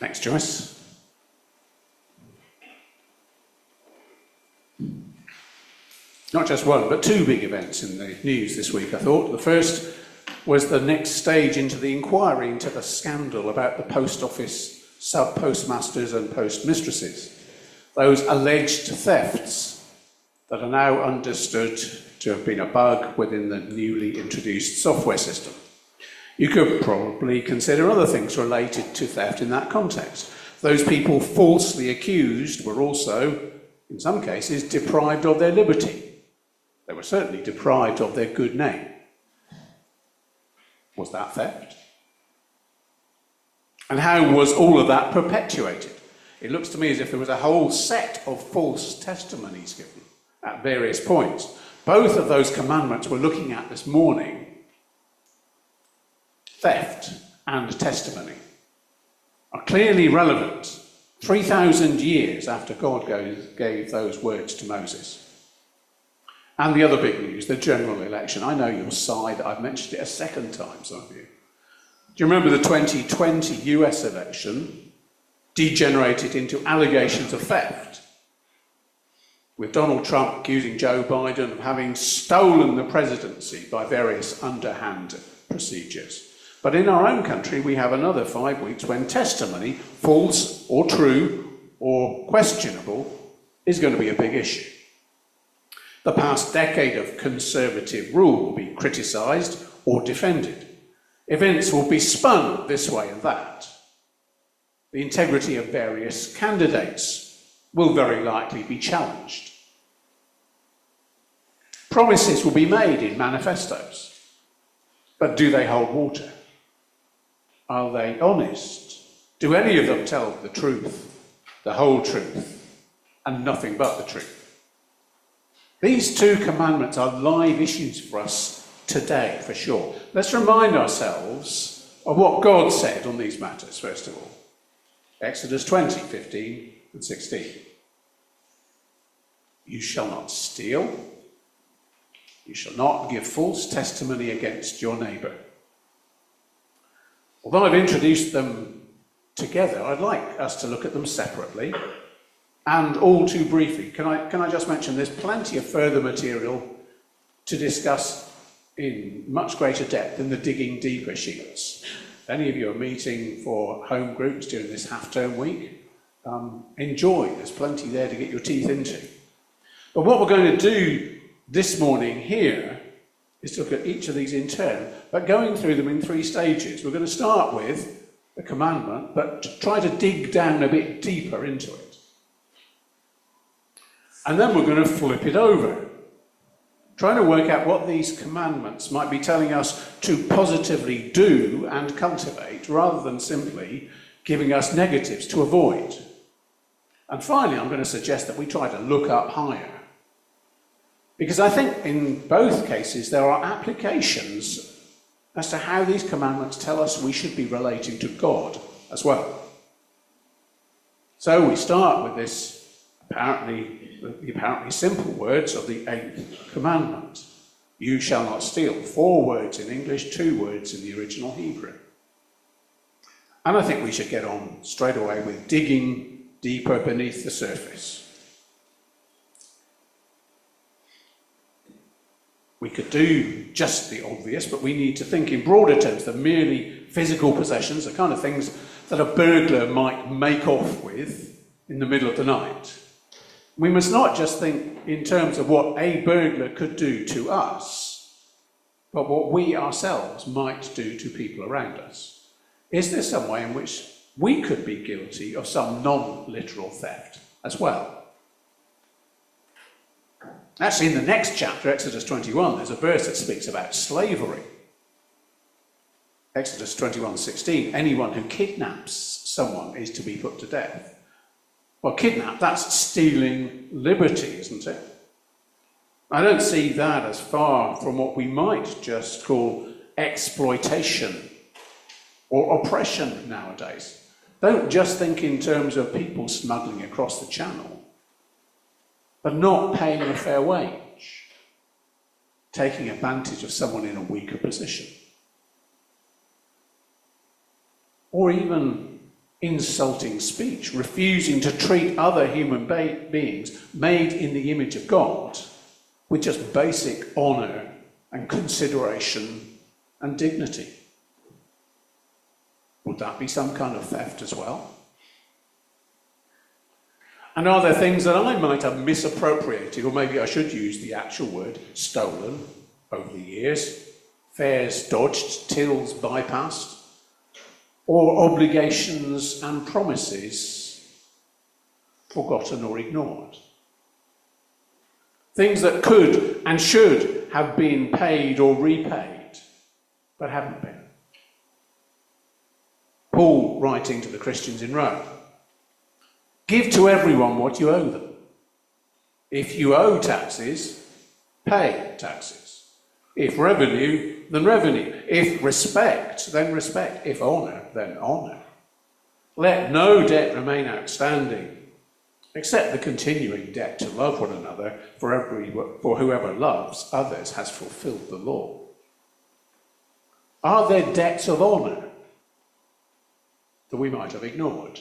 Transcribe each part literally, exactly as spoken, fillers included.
Thanks, Joyce. Not just one, but two big events in the news this week, I thought. The first was the next stage into the inquiry into the scandal about the post office sub-postmasters and postmistresses, those alleged thefts that are now understood to have been a bug within the newly introduced software system. You could probably consider other things related to theft in that context. Those people falsely accused were also, in some cases, deprived of their liberty. They were certainly deprived of their good name. Was that theft? And how was all of that perpetuated? It looks to me as if there was a whole set of false testimonies given at various points. Both of those commandments we're looking at this morning, theft and testimony, are clearly relevant three thousand years after God gave those words to Moses. And the other big news, the general election. I know you'll sigh that I've mentioned it a second time, some of you. Do you remember the twenty twenty U S election degenerated into allegations of theft, with Donald Trump accusing Joe Biden of having stolen the presidency by various underhand procedures? But in our own country, we have another five weeks when testimony, false or true or questionable, is going to be a big issue. The past decade of conservative rule will be criticised or defended. Events will be spun this way and that. The integrity of various candidates will very likely be challenged. Promises will be made in manifestos, but do they hold water? Are they honest? Do any of them tell the truth, the whole truth, and nothing but the truth? These two commandments are live issues for us today, for sure. Let's remind ourselves of what God said on these matters, first of all. Exodus twenty, fifteen and sixteen. You shall not steal. You shall not give false testimony against your neighbour. Although I've introduced them together, I'd like us to look at them separately and all too briefly. Can I, can I just mention there's plenty of further material to discuss in much greater depth in the Digging Deeper sheets. If any of you are meeting for home groups during this half-term week, um, enjoy. There's plenty there to get your teeth into. But what we're going to do this morning here is to look at each of these in turn, but going through them in three stages. We're going to start with the commandment, but to try to dig down a bit deeper into it. And then we're going to flip it over, trying to work out what these commandments might be telling us to positively do and cultivate, rather than simply giving us negatives to avoid. And finally, I'm going to suggest that we try to look up higher. Because I think in both cases there are applications as to how these commandments tell us we should be relating to God as well. So we start with this apparently, the apparently simple words of the eighth commandment. You shall not steal. Four words in English, two words in the original Hebrew. And I think we should get on straight away with digging deeper beneath the surface. We could do just the obvious, but we need to think in broader terms than merely physical possessions, the kind of things that a burglar might make off with in the middle of the night. We must not just think in terms of what a burglar could do to us, but what we ourselves might do to people around us. Is there some way in which we could be guilty of some non-literal theft as well? Actually, in the next chapter, Exodus twenty-one, there's a verse that speaks about slavery. Exodus twenty-one sixteen, anyone who kidnaps someone is to be put to death. Well, kidnap, that's stealing liberty, isn't it? I don't see that as far from what we might just call exploitation or oppression nowadays. Don't just think in terms of people smuggling across the channel, but not paying a fair wage, taking advantage of someone in a weaker position. Or even insulting speech, refusing to treat other human be- beings made in the image of God with just basic honour and consideration and dignity. Would that be some kind of theft as well? And are there things that I might have misappropriated, or maybe I should use the actual word, stolen, over the years? Fares dodged, tills bypassed, or obligations and promises forgotten or ignored? Things that could and should have been paid or repaid, but haven't been. Paul, writing to the Christians in Rome, give to everyone what you owe them. If you owe taxes, pay taxes. If revenue, then revenue. If respect, then respect. If honour, then honour. Let no debt remain outstanding, except the continuing debt to love one another, for, every, for whoever loves others has fulfilled the law. Are there debts of honour that we might have ignored?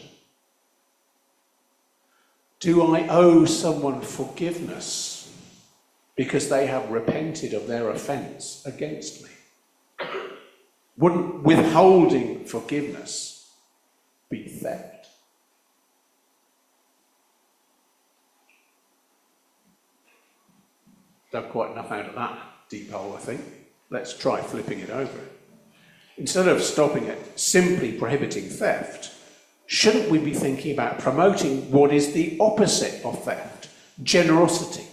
Do I owe someone forgiveness because they have repented of their offence against me? Wouldn't withholding forgiveness be theft? Done quite enough out of that deep hole, I think. Let's try flipping it over. Instead of stopping at simply prohibiting theft, shouldn't we be thinking about promoting what is the opposite of theft? Generosity.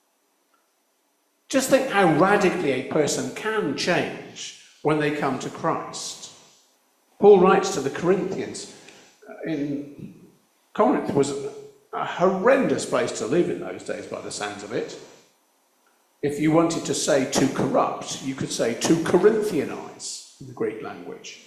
Just think how radically a person can change when they come to Christ. Paul writes to the Corinthians, in Corinth was a horrendous place to live in those days by the sounds of it. If you wanted to say to corrupt, you could say to Corinthianize in the Greek language.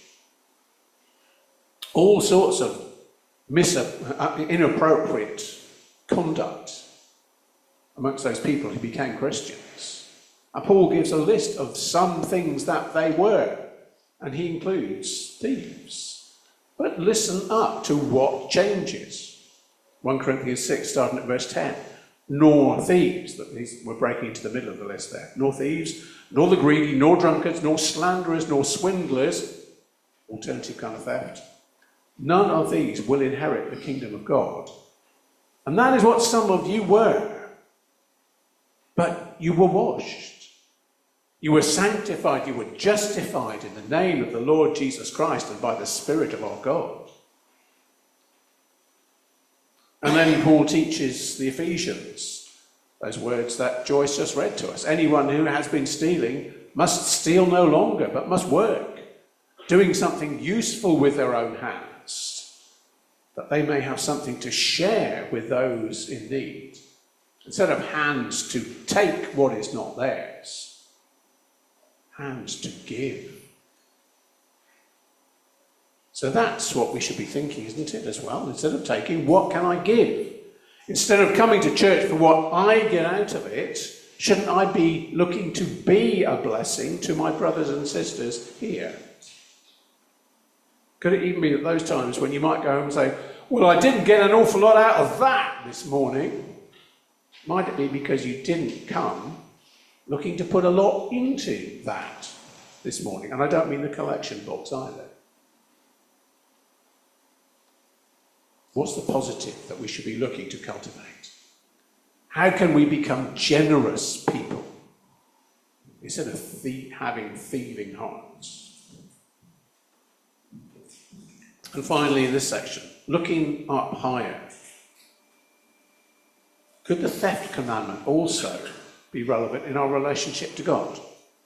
All sorts of mis- uh, inappropriate conduct amongst those people who became Christians. And Paul gives a list of some things that they were, and he includes thieves. But listen up to what changes. First Corinthians six, starting at verse ten. Nor thieves, that we're breaking into the middle of the list there, nor thieves, nor the greedy, nor drunkards, nor slanderers, nor swindlers, alternative kind of theft. None of these will inherit the kingdom of God. And that is what some of you were. But you were washed. You were sanctified. You were justified in the name of the Lord Jesus Christ and by the Spirit of our God. And then Paul teaches the Ephesians those words that Joyce just read to us. Anyone who has been stealing must steal no longer, but must work, doing something useful with their own hands, that they may have something to share with those in need. Instead of hands to take what is not theirs, hands to give. So that's what we should be thinking, isn't it, as well? Instead of taking, what can I give? Instead of coming to church for what I get out of it, shouldn't I be looking to be a blessing to my brothers and sisters here? Could it even be at those times when you might go home and say, well, I didn't get an awful lot out of that this morning? Might it be because you didn't come looking to put a lot into that this morning? And I don't mean the collection box either. What's the positive that we should be looking to cultivate? How can we become generous people instead of thie- having thieving hearts? And finally, in this section, looking up higher. Could the theft commandment also be relevant in our relationship to God?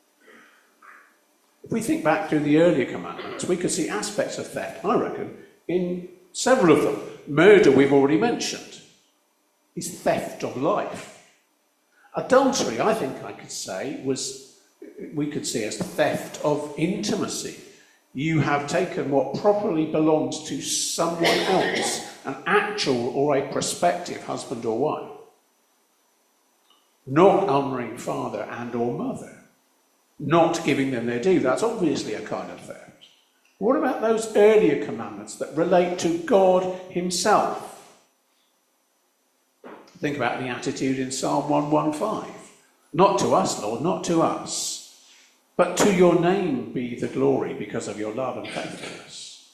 If we think back through the earlier commandments, we could see aspects of theft, I reckon, in several of them. Murder, we've already mentioned, is theft of life. Adultery, I think I could say, was we could see as theft of intimacy. You have taken what properly belongs to someone else, an actual or a prospective husband or wife. Not honouring father and or mother. Not giving them their due. That's obviously a kind of theft. What about those earlier commandments that relate to God himself? Think about the attitude in Psalm one fifteen. Not to us, Lord, not to us, but to your name be the glory because of your love and faithfulness.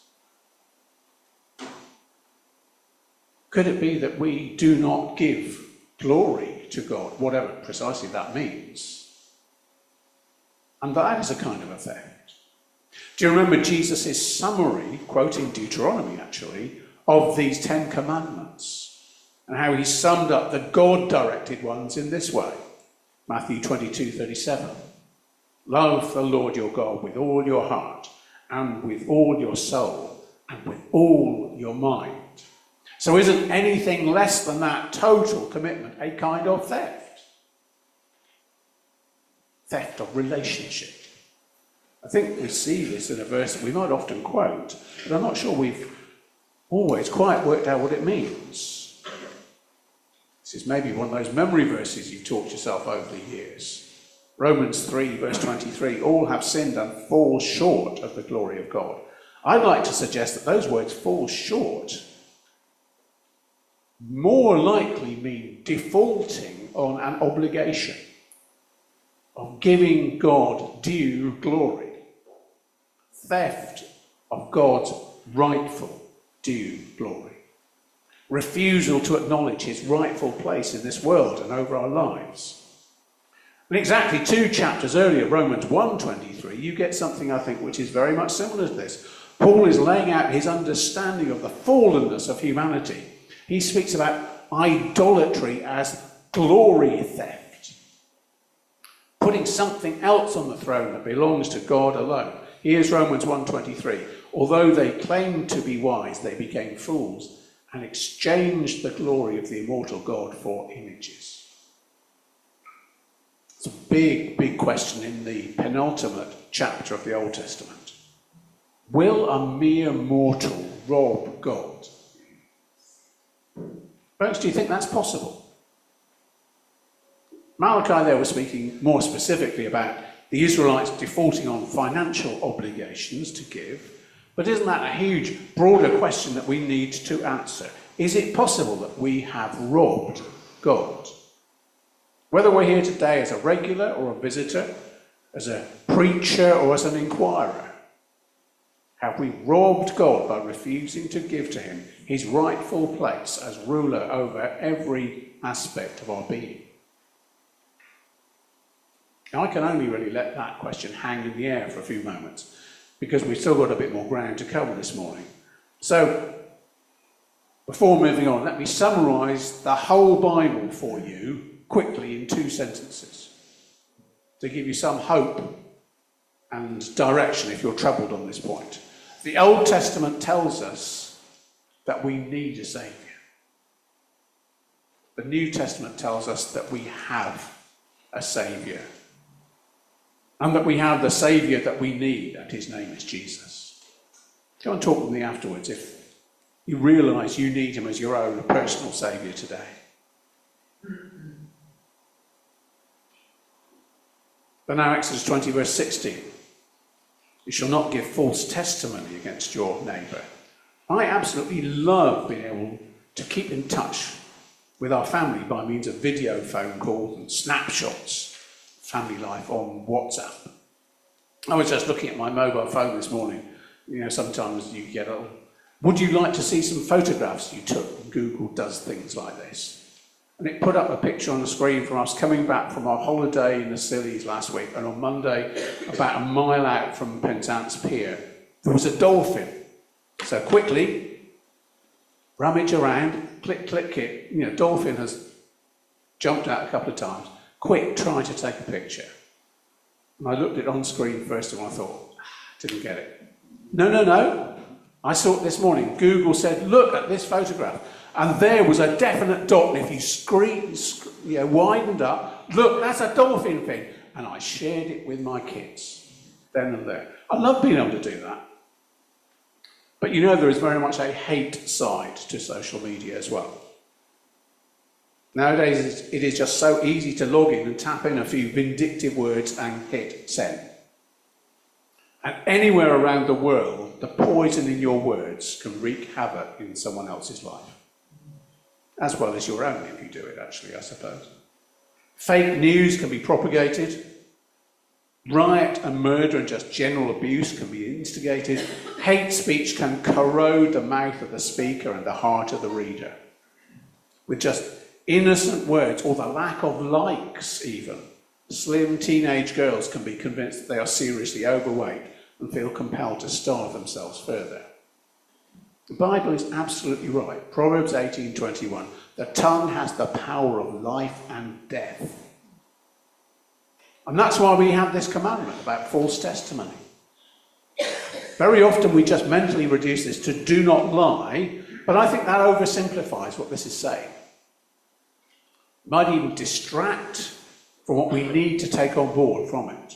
Could it be that we do not give glory to God, whatever precisely that means? And that is a kind of a theft. Do you remember Jesus' summary, quoting Deuteronomy actually, of these Ten Commandments? And how he summed up the God-directed ones in this way. Matthew twenty-two thirty-seven. Love the Lord your God with all your heart, and with all your soul, and with all your mind. So isn't anything less than that total commitment a kind of theft? Theft of relationship. I think we see this in a verse that we might often quote, but I'm not sure we've always quite worked out what it means. This is maybe one of those memory verses you've taught yourself over the years. Romans three, verse twenty-three, all have sinned and fall short of the glory of God. I'd like to suggest that those words, fall short, more likely mean defaulting on an obligation of giving God due glory. Theft of God's rightful due glory. Refusal to acknowledge his rightful place in this world and over our lives. And exactly two chapters earlier, Romans one twenty-three, you get something, I think, which is very much similar to this. Paul is laying out his understanding of the fallenness of humanity. He speaks about idolatry as glory theft. Putting something else on the throne that belongs to God alone. Here's Romans one twenty-three. Although they claimed to be wise, they became fools and exchanged the glory of the immortal God for images. It's a big, big question in the penultimate chapter of the Old Testament. Will a mere mortal rob God? Folks, do you think that's possible? Malachi there was speaking more specifically about the Israelites defaulting on financial obligations to give. But isn't that a huge, broader question that we need to answer? Is it possible that we have robbed God? Whether we're here today as a regular or a visitor, as a preacher or as an inquirer, have we robbed God by refusing to give to him his rightful place as ruler over every aspect of our being? Now, I can only really let that question hang in the air for a few moments, because we've still got a bit more ground to cover this morning. So, before moving on, let me summarise the whole Bible for you quickly in two sentences to give you some hope and direction if you're troubled on this point. The Old Testament tells us that we need a Saviour. The New Testament tells us that we have a Saviour. And that we have the Saviour that we need, and his name is Jesus. Go and talk with me afterwards if you realise you need him as your own personal Saviour today. But now Exodus twenty, verse sixteen. You shall not give false testimony against your neighbour. I absolutely love being able to keep in touch with our family by means of video phone calls and snapshots. Family life on WhatsApp. I was just looking at my mobile phone this morning. You know, sometimes you get a, would you like to see some photographs you took? Google does things like this. And it put up a picture on the screen from us coming back from our holiday in the Scillies last week, and on Monday, about a mile out from Penzance Pier, there was a dolphin. So quickly, rummage around, click, click it. You know, dolphin has jumped out a couple of times. Quick, try to take a picture. And I looked at it on screen first and I thought, ah, didn't get it. No, no, no. I saw it this morning. Google said, look at this photograph. And there was a definite dot. And if you screen, you know, widened up, look, that's a dolphin fin. And I shared it with my kids then and there. I love being able to do that. But you know, there is very much a hate side to social media as well. Nowadays, it is just so easy to log in and tap in a few vindictive words and hit send. And anywhere around the world, the poison in your words can wreak havoc in someone else's life. As well as your own, if you do it, actually, I suppose. Fake news can be propagated. Riot and murder and just general abuse can be instigated. Hate speech can corrode the mouth of the speaker and the heart of the reader. With just innocent words, or the lack of likes even, slim teenage girls can be convinced that they are seriously overweight and feel compelled to starve themselves further. The Bible is absolutely right. Proverbs eighteen twenty-one. The tongue has the power of life and death. And that's why we have this commandment about false testimony. Very often we just mentally reduce this to do not lie, but I think that oversimplifies what this is saying. It might even distract from what we need to take on board from it.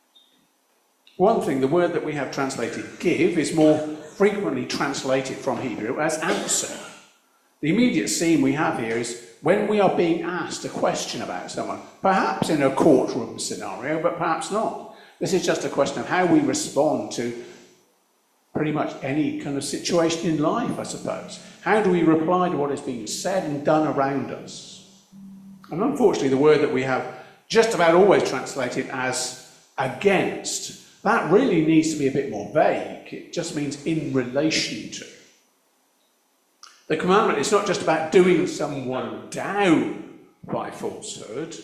One thing, the word that we have translated give is more frequently translated from Hebrew as answer. The immediate scene we have here is when we are being asked a question about someone, perhaps in a courtroom scenario, but perhaps not. This is just a question of how we respond to pretty much any kind of situation in life, I suppose. How do we reply to what is being said and done around us? And unfortunately, the word that we have just about always translated as against, that really needs to be a bit more vague. It just means in relation to. The commandment is not just about doing someone down by falsehood.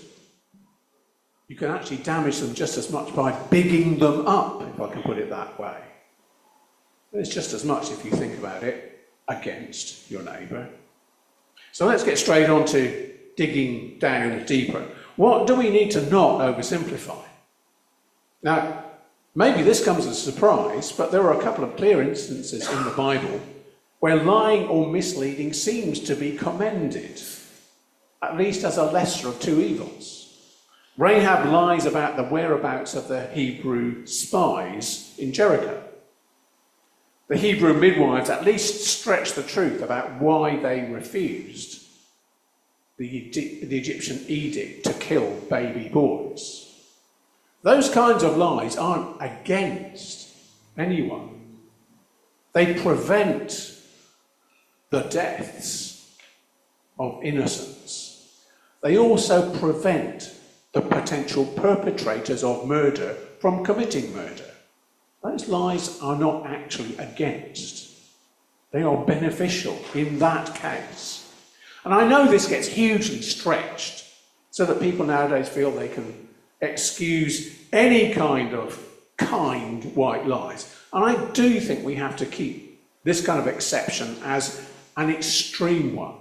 You can actually damage them just as much by bigging them up, if I can put it that way. It's just as much, if you think about it, against your neighbour. So let's get straight on to digging down deeper. What do we need to not oversimplify? Now, maybe this comes as a surprise, but there are a couple of clear instances in the Bible where lying or misleading seems to be commended, at least as a lesser of two evils. Rahab lies about the whereabouts of the Hebrew spies in Jericho. The Hebrew midwives at least stretch the truth about why they refused the, the Egyptian edict to kill baby boys. Those kinds of lies aren't against anyone. They prevent the deaths of innocents. They also prevent the potential perpetrators of murder from committing murder. Those lies are not actually against. They are beneficial in that case. And I know this gets hugely stretched so that people nowadays feel they can excuse any kind of kind white lies. And I do think we have to keep this kind of exception as an extreme one.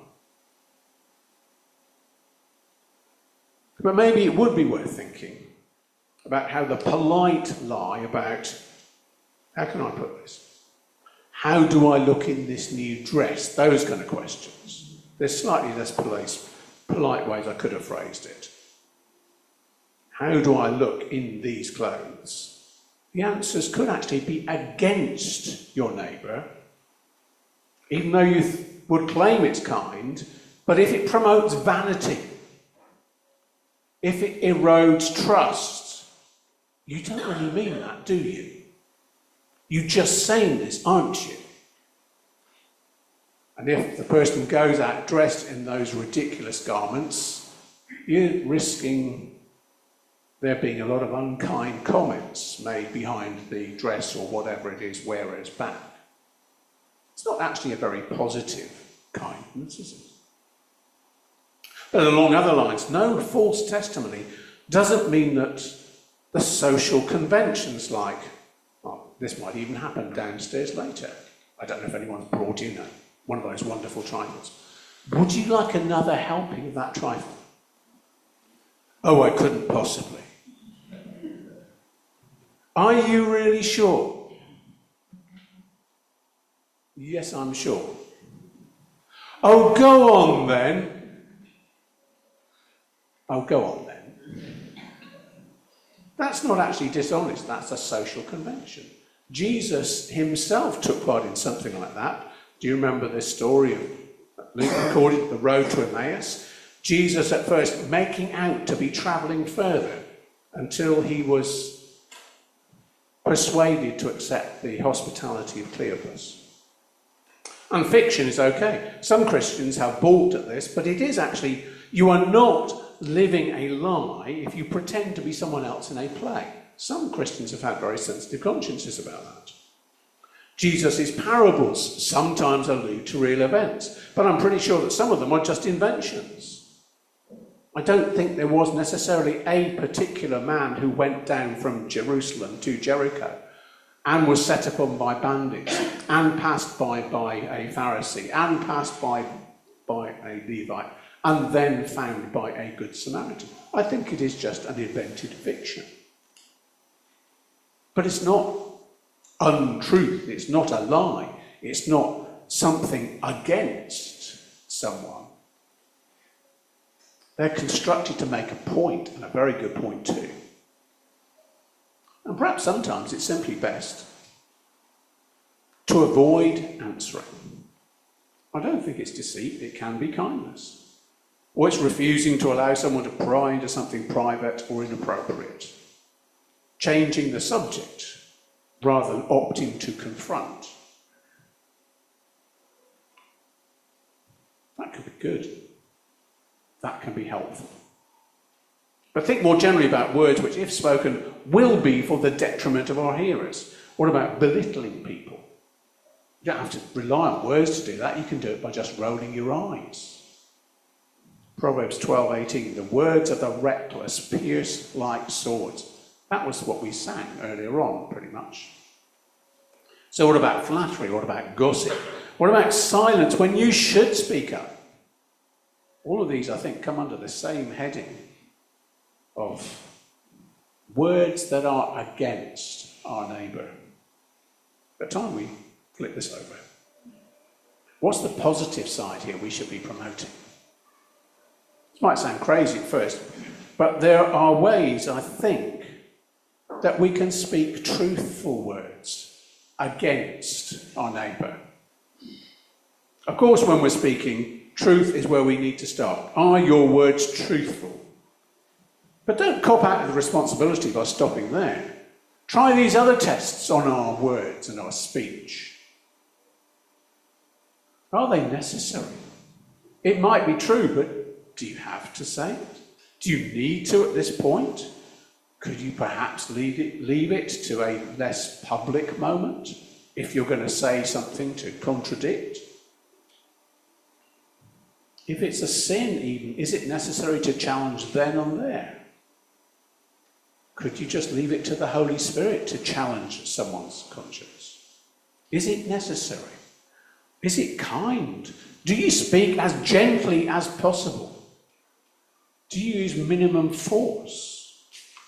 But maybe it would be worth thinking about how the polite lie about, how can I put this? How do I look in this new dress? Those kind of questions. There's slightly less polite, polite ways I could have phrased it. How do I look in these clothes? The answers could actually be against your neighbour, even though you th- would claim it's kind, but if it promotes vanity, if it erodes trust, you don't really mean that, do you? You're just saying this, aren't you? And if the person goes out dressed in those ridiculous garments, you're risking there being a lot of unkind comments made behind the dress or whatever it is wearer's back. It's not actually a very positive kindness, is it? But along other lines, no false testimony doesn't mean that the social conventions like, well, this might even happen downstairs later. I don't know if anyone's brought in a, one of those wonderful trifles. Would you like another helping of that trifle? Oh, I couldn't possibly. Are you really sure? Yes, I'm sure. Oh, go on then. Oh, go on then. That's not actually dishonest, that's a social convention. Jesus himself took part in something like that. Do you remember this story of Luke recorded, the road to Emmaus? Jesus at first making out to be travelling further until he was persuaded to accept the hospitality of Cleopas. And fiction is okay. Some Christians have balked at this, but it is actually, you are not living a lie if you pretend to be someone else in a play. Some Christians have had very sensitive consciences about that. Jesus' parables sometimes allude to real events, but I'm pretty sure that some of them are just inventions. I don't think there was necessarily a particular man who went down from Jerusalem to Jericho and was set upon by bandits, and passed by by a Pharisee, and passed by by a Levite, and then found by a Good Samaritan. I think it is just an invented fiction. But it's not untruth, it's not a lie, it's not something against someone. They're constructed to make a point, and a very good point too. And perhaps sometimes it's simply best to avoid answering. I don't think it's deceit, it can be kindness. Or it's refusing to allow someone to pry into something private or inappropriate. Changing the subject rather than opting to confront. That could be good. That can be helpful. But think more generally about words which, if spoken, will be for the detriment of our hearers. What about belittling people? You don't have to rely on words to do that. You can do it by just rolling your eyes. Proverbs twelve eighteen, the words of the reckless pierce like swords. That was what we sang earlier on, pretty much. So what about flattery? What about gossip? What about silence when you should speak up? All of these, I think, come under the same heading of words that are against our neighbour. By the time we flip this over, what's the positive side here we should be promoting? This might sound crazy at first, but there are ways, I think, that we can speak truthful words against our neighbour. Of course, when we're speaking, truth is where we need to start. Are your words truthful? But don't cop out of the responsibility by stopping there. Try these other tests on our words and our speech. Are they necessary? It might be true, but do you have to say it? Do you need to at this point? Could you perhaps leave it, leave it to a less public moment if you're going to say something to contradict? If it's a sin even, is it necessary to challenge then and there? Could you just leave it to the Holy Spirit to challenge someone's conscience? Is it necessary? Is it kind? Do you speak as gently as possible? Do you use minimum force?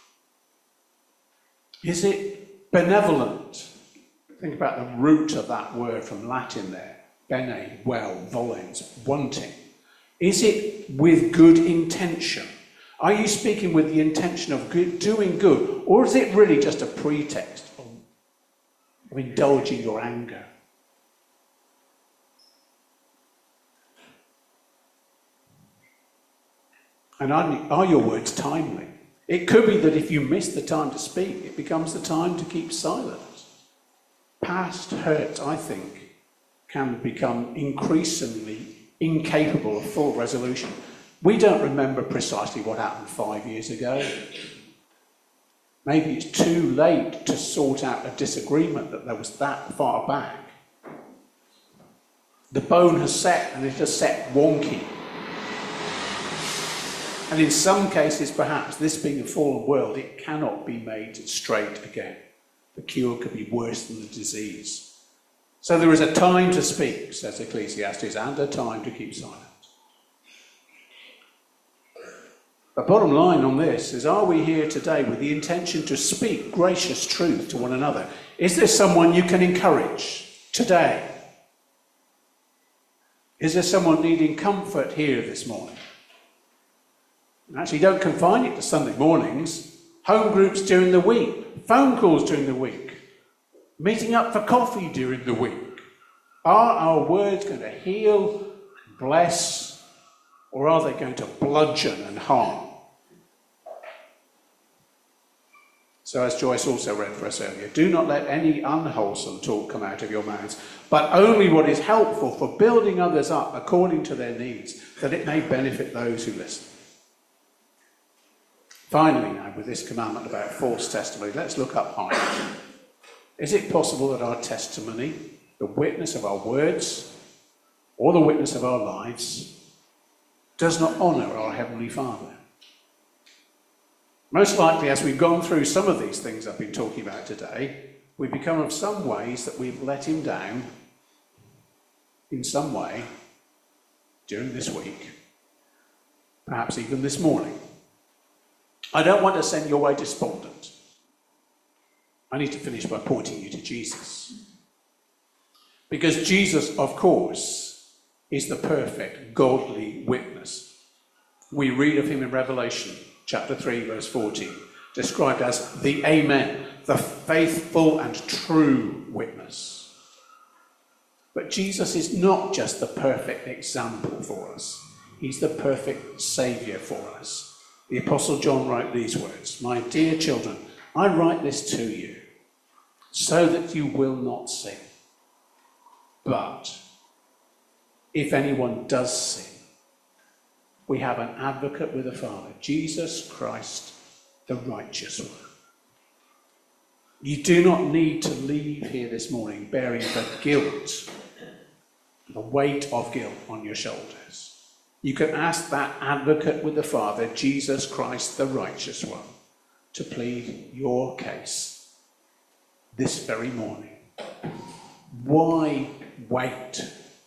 Is it benevolent? Think about the root of that word from Latin there. Bene, well, volens, wanting. Is it with good intention? Are you speaking with the intention of good, doing good, or is it really just a pretext of, of indulging your anger? And are, are your words timely? It could be that if you miss the time to speak, it becomes the time to keep silent. Past hurts, I think, can become increasingly incapable of full resolution. We don't remember precisely what happened five years ago. Maybe it's too late to sort out a disagreement that there was that far back. The bone has set, and it has set wonky. And in some cases, perhaps, this being a fallen world, it cannot be made straight again. The cure could be worse than the disease. So there is a time to speak, says Ecclesiastes, and a time to keep silent. The bottom line on this is, are we here today with the intention to speak gracious truth to one another? Is there someone you can encourage today? Is there someone needing comfort here this morning? And actually, don't confine it to Sunday mornings. Home groups during the week, phone calls during the week, meeting up for coffee during the week. Are our words going to heal, bless, or are they going to bludgeon and harm? So as Joyce also read for us earlier, do not let any unwholesome talk come out of your mouths, but only what is helpful for building others up according to their needs, that it may benefit those who listen. Finally, now, with this commandment about false testimony, let's look up higher. Is it possible that our testimony, the witness of our words, or the witness of our lives, does not honour our Heavenly Father? Most likely, as we've gone through some of these things I've been talking about today, we become of some ways that we've let him down in some way during this week, perhaps even this morning. I don't want to send you away despondent. I need to finish by pointing you to Jesus. Because Jesus, of course, is the perfect, godly witness. We read of him in Revelation chapter three, verse fourteen, described as the Amen, the faithful and true witness. But Jesus is not just the perfect example for us. He's the perfect Saviour for us. The Apostle John wrote these words, "My dear children, I write this to you so that you will not sin. But if anyone does sin, we have an advocate with the Father, Jesus Christ, the righteous one." You do not need to leave here this morning bearing the guilt, the weight of guilt on your shoulders. You can ask that advocate with the Father, Jesus Christ, the righteous one, to plead your case this very morning. Why wait?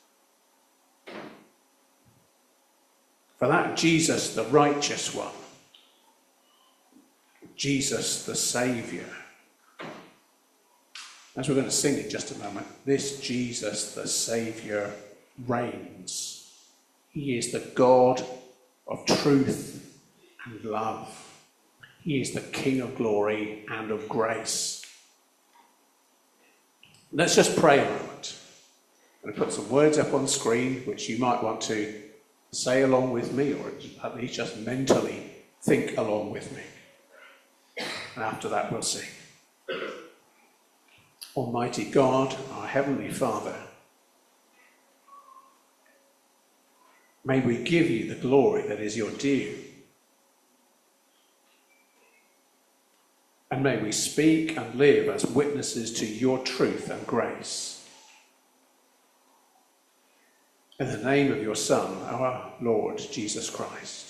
For that Jesus, the righteous one, Jesus, the Saviour, as we're going to sing in just a moment, this Jesus, the Saviour, reigns. He is the God of truth and love. He is the King of glory and of grace. Let's just pray a moment. I'm going to put some words up on screen which you might want to say along with me, or at least just mentally think along with me. And after that we'll sing. Almighty God, our Heavenly Father, may we give you the glory that is your due. And may we speak and live as witnesses to your truth and grace. In the name of your Son, our Lord Jesus Christ.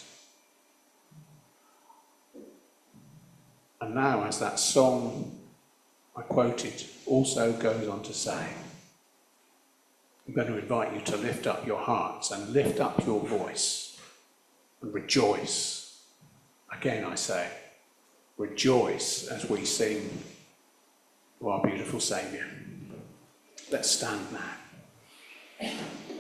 And now, as that song I quoted also goes on to say, I'm going to invite you to lift up your hearts and lift up your voice and rejoice. Again, I say, rejoice as we sing to our beautiful Saviour. Let's stand now.